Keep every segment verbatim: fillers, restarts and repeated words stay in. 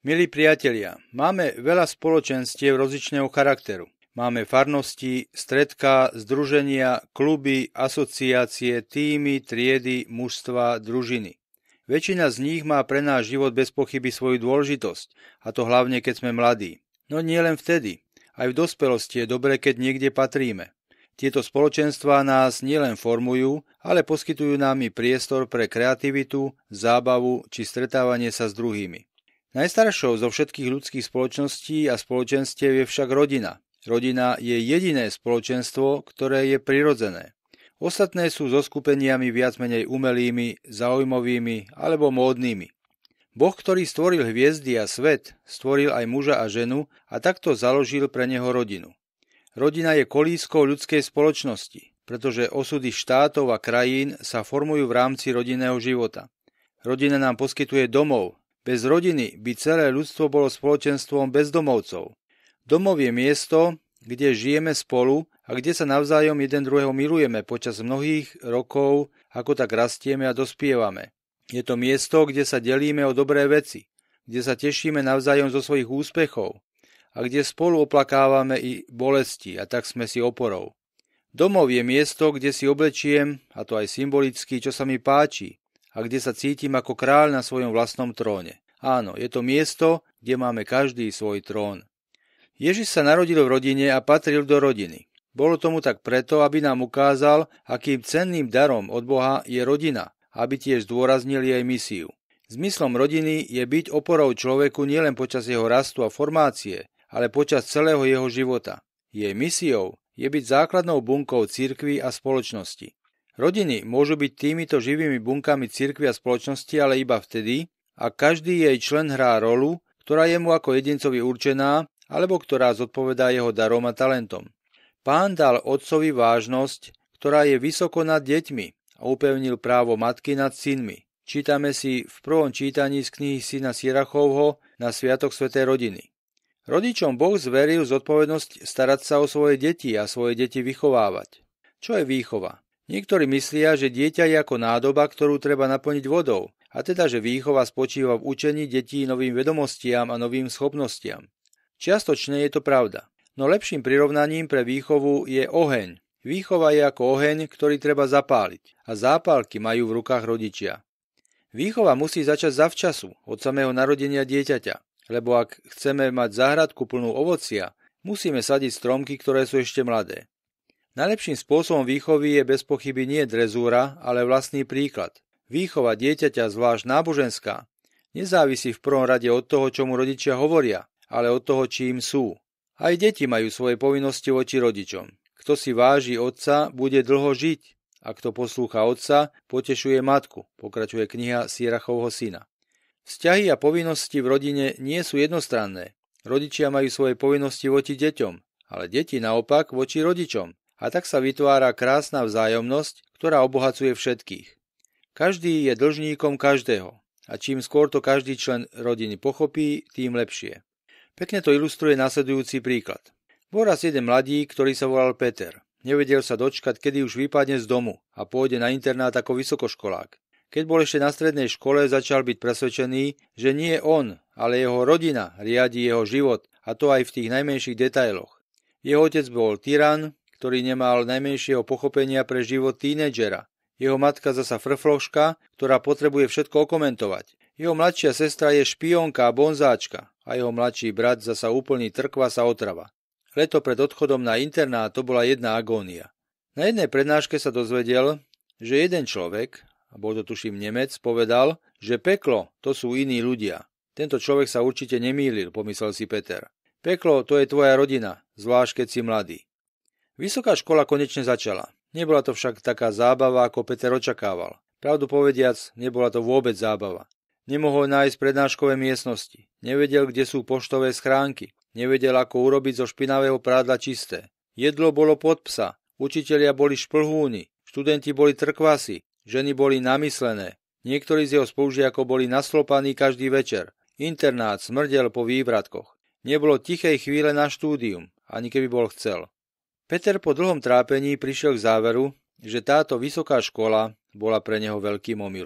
Milí priatelia, máme veľa spoločenstiev rozličného charakteru. Máme farnosti, stredká, združenia, kluby, asociácie, tímy, triedy, mužstva, družiny. Väčšina z nich má pre náš život bez pochyby svoju dôležitosť, a to hlavne keď sme mladí. No nie len vtedy, aj v dospelosti je dobré, keď niekde patríme. Tieto spoločenstvá nás nielen formujú, ale poskytujú nám i priestor pre kreativitu, zábavu či stretávanie sa s druhými. Najstaršou zo všetkých ľudských spoločností a spoločenstiev je však rodina. Rodina je jediné spoločenstvo, ktoré je prirodzené. Ostatné sú zoskupeniami viac menej umelými, zaujímavými alebo módnymi. Boh, ktorý stvoril hviezdy a svet, stvoril aj muža a ženu a takto založil pre neho rodinu. Rodina je kolískou ľudskej spoločnosti, pretože osudy štátov a krajín sa formujú v rámci rodinného života. Rodina nám poskytuje domov. Bez rodiny by celé ľudstvo bolo spoločenstvom bezdomovcov. Domov je miesto, kde žijeme spolu a kde sa navzájom jeden druhého milujeme počas mnohých rokov, ako tak rastieme a dospievame. Je to miesto, kde sa delíme o dobré veci, kde sa tešíme navzájom zo svojich úspechov a kde spolu oplakávame i bolesti, a tak sme si oporou. Domov je miesto, kde si oblečiem, a to aj symbolicky, čo sa mi páči, a kde sa cítim ako kráľ na svojom vlastnom tróne. Áno, je to miesto, kde máme každý svoj trón. Ježiš sa narodil v rodine a patril do rodiny. Bolo tomu tak preto, aby nám ukázal, akým cenným darom od Boha je rodina, aby tiež zdôraznil jej misiu. Zmyslom rodiny je byť oporou človeku nielen počas jeho rastu a formácie, ale počas celého jeho života. Jej misiou je byť základnou bunkou cirkvi a spoločnosti. Rodiny môžu byť týmito živými bunkami cirkvi a spoločnosti, ale iba vtedy, ak každý jej člen hrá rolu, ktorá je mu ako jedincovi určená, alebo ktorá zodpovedá jeho darom a talentom. Pán dal otcovi vážnosť, ktorá je vysoko nad deťmi, a upevnil právo matky nad synmi. Čítame si v prvom čítaní z knihy syna Sirachovho na Sviatok svätej rodiny. Rodičom Boh zveril zodpovednosť starať sa o svoje deti a svoje deti vychovávať. Čo je výchova? Niektorí myslia, že dieťa je ako nádoba, ktorú treba naplniť vodou, a teda, že výchova spočíva v učení detí novým vedomostiam a novým schopnostiam. Čiastočne je to pravda, no lepším prirovnaním pre výchovu je oheň. Výchova je ako oheň, ktorý treba zapáliť, a zápalky majú v rukách rodičia. Výchova musí začať zavčasu, od samého narodenia dieťaťa, lebo ak chceme mať záhradku plnú ovocia, musíme sadiť stromky, ktoré sú ešte mladé. Najlepším spôsobom výchovy je bez pochyby nie drezúra, ale vlastný príklad. Výchova dieťaťa, zvlášť náboženská, nezávisí v prvom rade od toho, čo mu rodičia hovoria, ale od toho, čím sú. Aj deti majú svoje povinnosti voči rodičom. Kto si váži otca, bude dlho žiť, a kto poslúcha otca, potešuje matku, pokračuje kniha Sirachovho syna. Vzťahy a povinnosti v rodine nie sú jednostranné. Rodičia majú svoje povinnosti voči deťom, ale deti naopak voči rodičom. A tak sa vytvára krásna vzájomnosť, ktorá obohacuje všetkých. Každý je dlžníkom každého, a čím skôr to každý člen rodiny pochopí, tým lepšie. Pekne to ilustruje nasledujúci príklad. Bol raz jeden mladík, ktorý sa volal Peter. Nevedel sa dočkať, kedy už vypadne z domu a pôjde na internát ako vysokoškolák. Keď bol ešte na strednej škole, začal byť presvedčený, že nie on, ale jeho rodina riadi jeho život, a to aj v tých najmenších detailoch. Jeho otec bol tyran, ktorý nemal najmenšieho pochopenia pre život tínedžera. Jeho matka zasa frfloška, ktorá potrebuje všetko okomentovať. Jeho mladšia sestra je špiónka a bonzáčka a jeho mladší brat zasa úplný trkvas a otrava. Leto pred odchodom na internát to bola jedna agónia. Na jednej prednáške sa dozvedel, že jeden človek, a bol to tuším Nemec, povedal, že peklo to sú iní ľudia. Tento človek sa určite nemýlil, pomyslel si Peter. Peklo to je tvoja rodina, zvlášť keď si mladý. Vysoká škola konečne začala. Nebola to však taká zábava, ako Peter očakával. Pravdu povediac, nebola to vôbec zábava. Nemohol nájsť prednáškové miestnosti. Nevedel, kde sú poštové schránky. Nevedel, ako urobiť zo špinavého prádla čisté. Jedlo bolo pod psa. Učitelia boli šplhúni. Študenti boli trkvasy. Ženy boli namyslené. Niektorí z jeho spolužiakov boli naslopaní každý večer. Internát smrdel po vývratkoch. Nebolo tichej chvíle na štúdium, ani keby bol chcel. Peter po dlhom trápení prišiel k záveru, že táto vysoká škola bola pre neho veľkým omylom.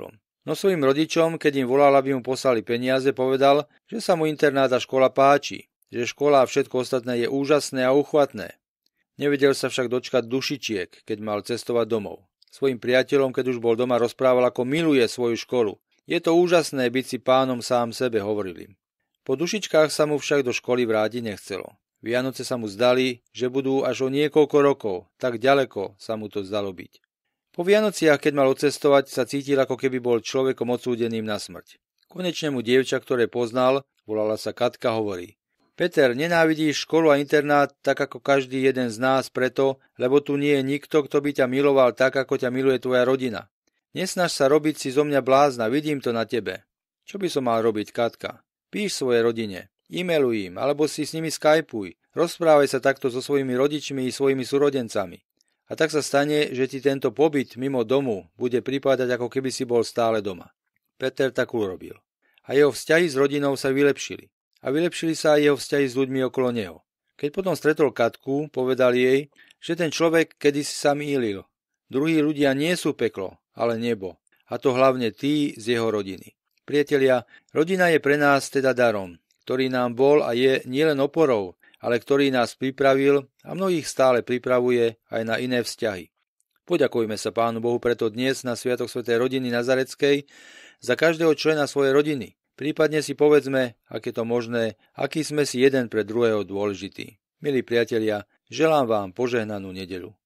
No svojim rodičom, keď im volal, aby mu poslali peniaze, povedal, že sa mu internát a škola páči, že škola a všetko ostatné je úžasné a uchvatné. Nevedel sa však dočkať dušičiek, keď mal cestovať domov. Svojim priateľom, keď už bol doma, rozprával, ako miluje svoju školu. Je to úžasné byť si pánom sám sebe, hovoril im. Po dušičkách sa mu však do školy vrátiť nechcelo. Vianoce sa mu zdali, že budú až o niekoľko rokov, tak ďaleko sa mu to zdalo byť. Po Vianociach, keď mal odcestovať, sa cítil, ako keby bol človekom odsúdeným na smrť. Konečne mu dievča, ktoré poznal, volala sa Katka, hovorí: Peter, nenávidíš školu a internát tak ako každý jeden z nás preto, lebo tu nie je nikto, kto by ťa miloval tak, ako ťa miluje tvoja rodina. Nesnaž sa robiť si zo mňa blázna, vidím to na tebe. Čo by som mal robiť, Katka? Píš svojej rodine, e-mailuj im, alebo si s nimi skypuj, rozprávaj sa takto so svojimi rodičmi i svojimi súrodencami. A tak sa stane, že ti tento pobyt mimo domu bude pripadať, ako keby si bol stále doma. Peter tak urobil. A jeho vzťahy s rodinou sa vylepšili. A vylepšili sa aj jeho vzťahy s ľuďmi okolo neho. Keď potom stretol Katku, povedal jej, že ten človek kedysi sa mýlil. Druhí ľudia nie sú peklo, ale nebo. A to hlavne tí z jeho rodiny. Priatelia, rodina je pre nás teda darom, ktorý nám bol a je nielen oporou, ale ktorý nás pripravil a mnohých stále pripravuje aj na iné vzťahy. Poďakujme sa Pánu Bohu preto dnes na Sviatok svätej rodiny Nazaretskej za každého člena svojej rodiny. Prípadne si povedzme, ak je to možné, aký sme si jeden pre druhého dôležití. Milí priatelia, želám vám požehnanú nedeľu.